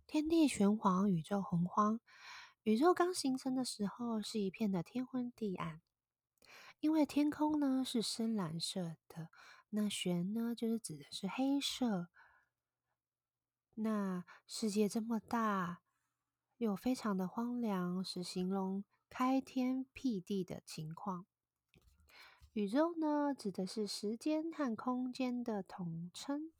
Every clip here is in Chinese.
天地玄黄，宇宙洪荒。宇宙刚形成的时候，是一片的天昏地暗，因为天空呢是深蓝色的，那玄呢就是指的是黑色。那世界这么大，又非常的荒凉，是形容开天辟地的情况。宇宙呢，指的是时间和空间的统称。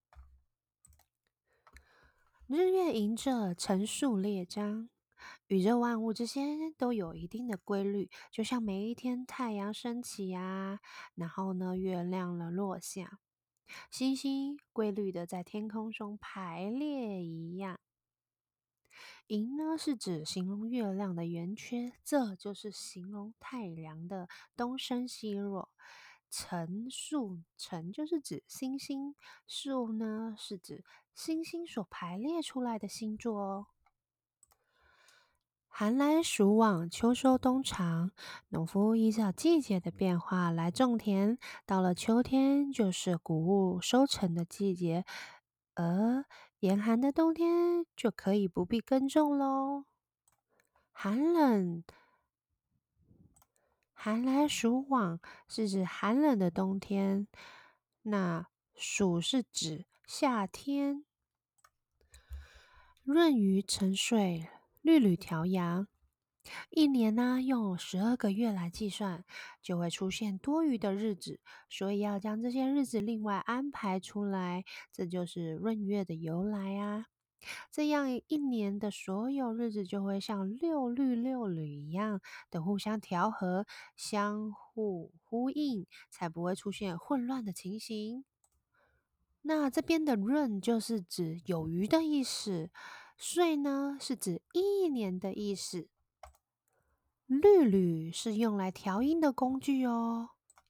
日月迎着成数列张，宇宙万物之间都有一定的规律，就像每一天太阳升起啊，然后呢，月亮了落下，星星规律的在天空中排列一样。银呢是指形容月亮的圆缺，这就是形容太阳的东升西落。辰数辰就是指星星，数呢是指星星所排列出来的星座哦。寒来暑往，秋收冬藏，农夫依照季节的变化来种田。到了秋天，就是谷物收成的季节，而严寒的冬天就可以不必耕种喽。寒冷，寒来暑往是指寒冷的冬天，那暑是指夏天。闰余沉水，律吕调阳。一年呢，用12个月来计算，就会出现多余的日子，所以要将这些日子另外安排出来，这就是闰月的由来啊。这样一年的所有日子就会像六律一样的互相调和、相互呼应，才不会出现混乱的情形。那这边的闰就是指有余的意思，岁呢是指一年的意思。律是用来调音的工具哦。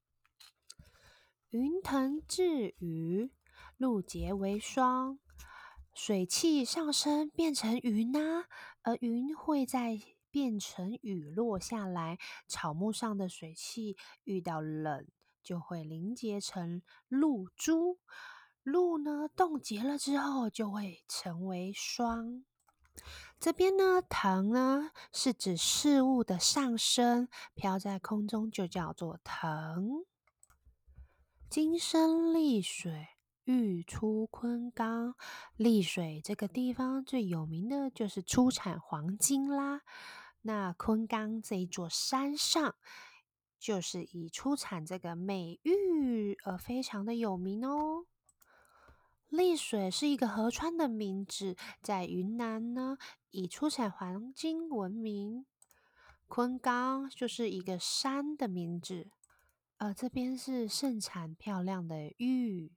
云腾致雨，露结为霜。水汽上升变成云啊，而云会再变成雨落下来。草木上的水汽遇到冷，就会凝结成露珠。露呢冻结了之后，就会成为霜。这边呢，腾呢是指事物的上升，飘在空中就叫做腾。金生丽水，玉出昆冈。丽水这个地方最有名的就是出产黄金啦。那昆冈这一座山上，就是以出产这个美玉而非常的有名哦。丽水是一个河川的名字，在云南呢以出产黄金闻名。昆冈就是一个山的名字，这边是盛产漂亮的玉。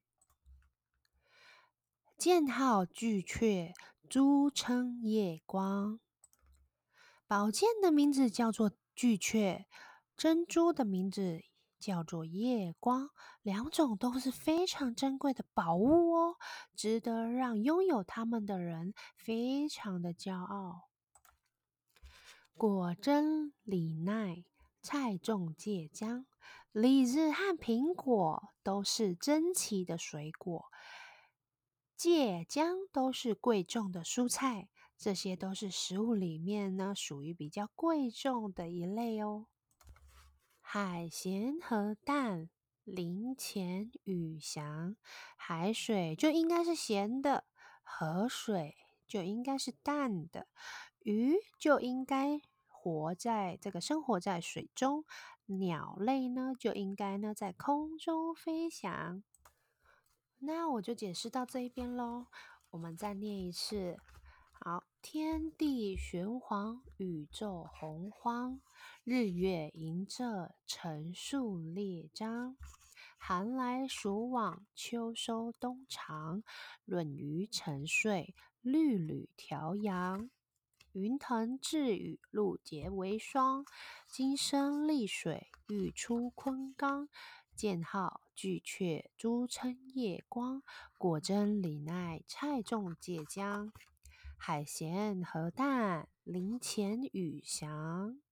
箭号巨阙，珠称夜光。宝剑的名字叫做巨阙，珍珠的名字叫做夜光，两种都是非常珍贵的宝物哦，值得让拥有它们的人非常的骄傲。果真李奈，菜种芥姜。李子和苹果都是珍奇的水果，芥姜都是贵重的蔬菜，这些都是食物里面呢属于比较贵重的一类哦。海咸和淡，林潜羽翔。海水就应该是咸的，河水就应该是淡的，鱼就应该生活在水中，鸟类呢就应该呢在空中飞翔。那我就解释到这一边喽，我们再念一次。好，天地玄黄，宇宙洪荒，日月迎着辰数列张。寒来暑往，秋收冬藏。闰余沉睡，律吕调阳。云腾致雨，露结为霜。金生丽水，玉出昆冈。箭号巨阙，珠称夜光。果真李奈，菜种芥姜。海咸河淡，林潜羽翔。